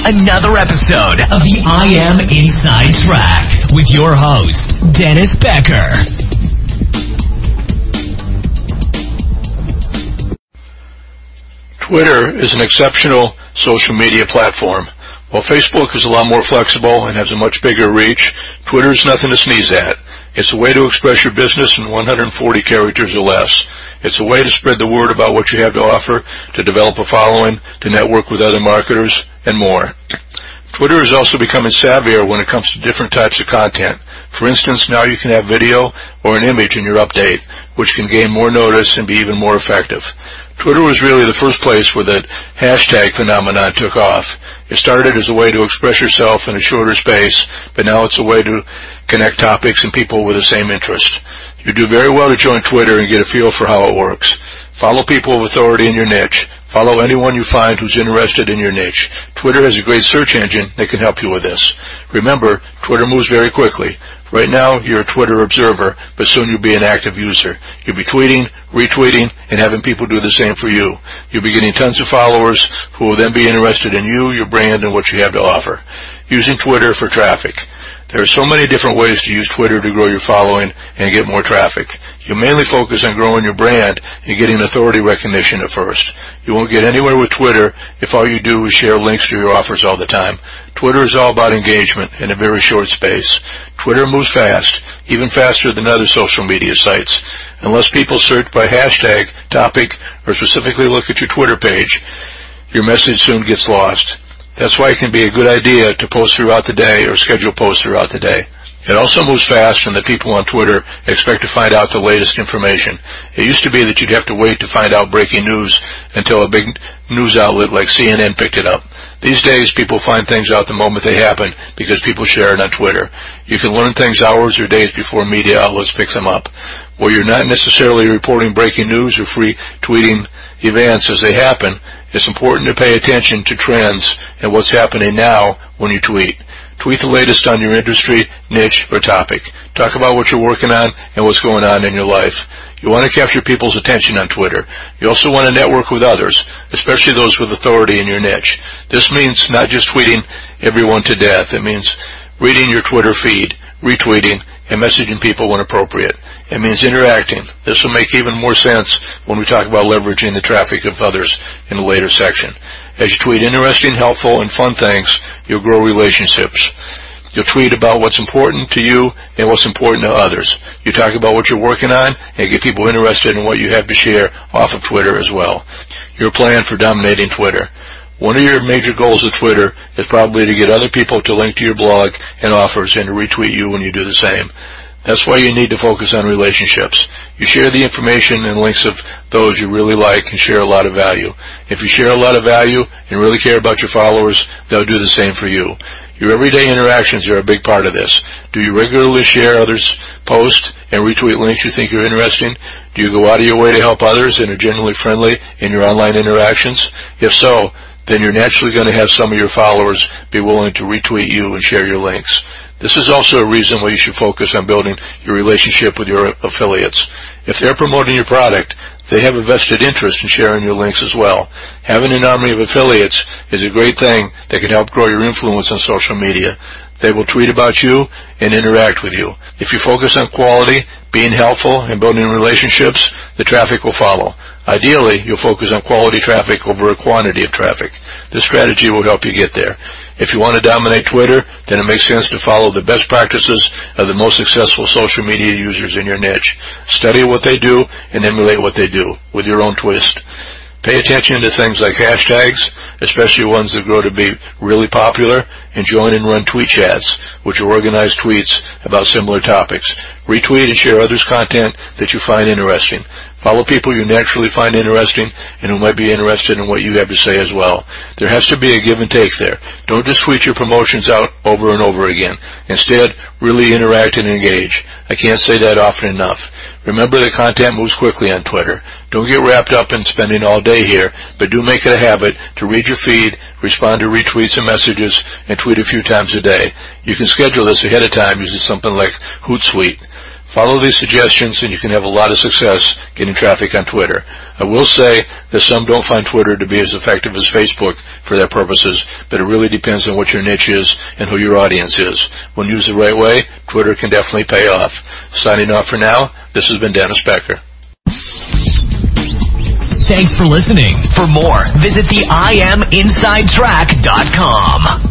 another episode of the I Am Inside Track with your host, Dennis Becker. Twitter is an exceptional social media platform. While Facebook is a lot more flexible and has a much bigger reach, Twitter is nothing to sneeze at. It's a way to express your business in 140 characters or less. It's a way to spread the word about what you have to offer, to develop a following, to network with other marketers, and more. Twitter is also becoming savvier when it comes to different types of content. For instance, now you can have video or an image in your update, which can gain more notice and be even more effective. Twitter was really the first place where the hashtag phenomenon took off. It started as a way to express yourself in a shorter space, but now it's a way to connect topics and people with the same interest. You do very well to join Twitter and get a feel for how it works. Follow people of authority in your niche. Follow anyone you find who's interested in your niche. Twitter has a great search engine that can help you with this. Remember, Twitter moves very quickly. Right now, you're a Twitter observer, but soon you'll be an active user. You'll be tweeting, retweeting, and having people do the same for you. You'll be getting tons of followers who will then be interested in you, your brand, and what you have to offer. Using Twitter for traffic. There are so many different ways to use Twitter to grow your following and get more traffic. You mainly focus on growing your brand and getting authority recognition at first. You won't get anywhere with Twitter if all you do is share links to your offers all the time. Twitter is all about engagement in a very short space. Twitter moves fast, even faster than other social media sites. Unless people search by hashtag, topic, or specifically look at your Twitter page, your message soon gets lost. That's why it can be a good idea to post throughout the day or schedule posts throughout the day. It also moves fast, and the people on Twitter expect to find out the latest information. It used to be that you'd have to wait to find out breaking news until a big news outlet like CNN picked it up. These days, people find things out the moment they happen because people share it on Twitter. You can learn things hours or days before media outlets pick them up. While you're not necessarily reporting breaking news or free tweeting events as they happen, it's important to pay attention to trends and what's happening now when you tweet. Tweet the latest on your industry, niche, or topic. Talk about what you're working on and what's going on in your life. You want to capture people's attention on Twitter. You also want to network with others, especially those with authority in your niche. This means not just tweeting everyone to death. It means reading your Twitter feed, retweeting, and messaging people when appropriate. It means interacting. This will make even more sense when we talk about leveraging the traffic of others in a later section. As you tweet interesting, helpful, and fun things, you'll grow relationships. You'll tweet about what's important to you and what's important to others. You talk about what you're working on and get people interested in what you have to share off of Twitter as well. Your plan for dominating Twitter. One of your major goals of Twitter is probably to get other people to link to your blog and offers and to retweet you when you do the same. That's why you need to focus on relationships. You share the information and links of those you really like and share a lot of value. If you share a lot of value and really care about your followers, they'll do the same for you. Your everyday interactions are a big part of this. Do you regularly share others' posts and retweet links you think are interesting? Do you go out of your way to help others and are generally friendly in your online interactions? If so, then you're naturally going to have some of your followers be willing to retweet you and share your links. This is also a reason why you should focus on building your relationship with your affiliates. If they're promoting your product, they have a vested interest in sharing your links as well. Having an army of affiliates is a great thing that can help grow your influence on social media. They will tweet about you and interact with you. If you focus on quality, being helpful, and building relationships, the traffic will follow. Ideally, you'll focus on quality traffic over a quantity of traffic. This strategy will help you get there. If you want to dominate Twitter, then it makes sense to follow the best practices of the most successful social media users in your niche. Study what they do and emulate what they do with your own twist. Pay attention to things like hashtags, especially ones that grow to be really popular, and join and run tweet chats, which are organized tweets about similar topics. Retweet and share others' content that you find interesting. Follow people you naturally find interesting and who might be interested in what you have to say as well. There has to be a give and take there. Don't just tweet your promotions out over and over again. Instead, really interact and engage. I can't say that often enough. Remember that content moves quickly on Twitter. Don't get wrapped up in spending all day here, but do make it a habit to read your feed, respond to retweets and messages, and tweet a few times a day. You can schedule this ahead of time using something like Hootsuite. Follow these suggestions and you can have a lot of success getting traffic on Twitter. I will say that some don't find Twitter to be as effective as Facebook for their purposes, but it really depends on what your niche is and who your audience is. When used the right way, Twitter can definitely pay off. Signing off for now, this has been Dennis Becker. Thanks for listening. For more, visit the IMInsideTrack.com.